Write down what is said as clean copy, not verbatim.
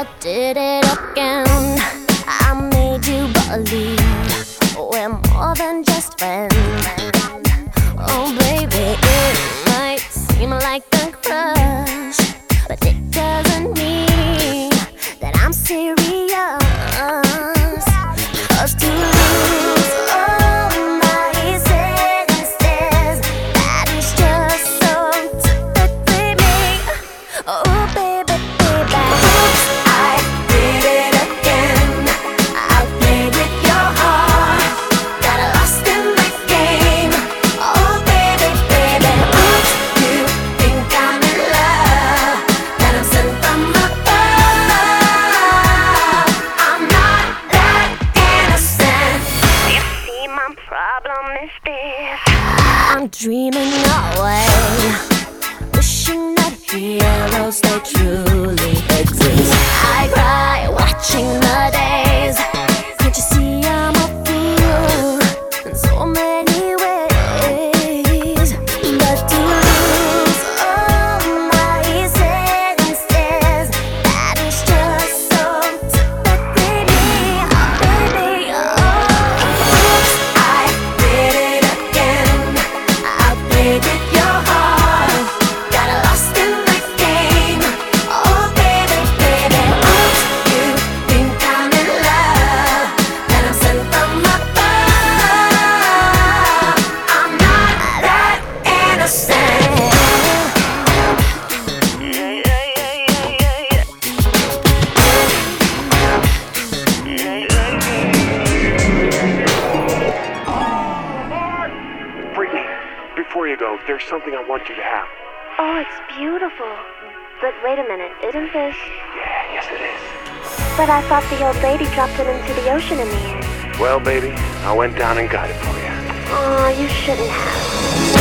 I did it again. I made you believe we're more than just friends. Oh baby, it might seem like a crush, but it doesn't mean that I'm serious. 'Cause to lose all my senses, that is just so typically me. Oh baby, baby, oops, I did it again. I played with your heart, got lost in the game. Oh baby, baby, oops, you think I'm in love, that I'm sent from above. I'm not that innocent. You see, my problem is this: I'm dreaming away, wishing that heroes they truly exist. I cry watching the days. Can't you see I'm a fool in so many ways? But to lose all my senses, that is just so typically me. Oh baby, oh, oops, I did it again. I played with your heart, got lost in the game. Oh baby, baby, oops, you think I'm in love, that I'm sent from above. I'm not that innocent. Brittany, before you go, there's something I want you to have. Oh, it's beautiful. But wait a minute, isn't this? Yeah, yes it is. But I thought the old lady dropped it into the ocean in the end. Well, baby, I went down and got it for you. Aw, you shouldn't have.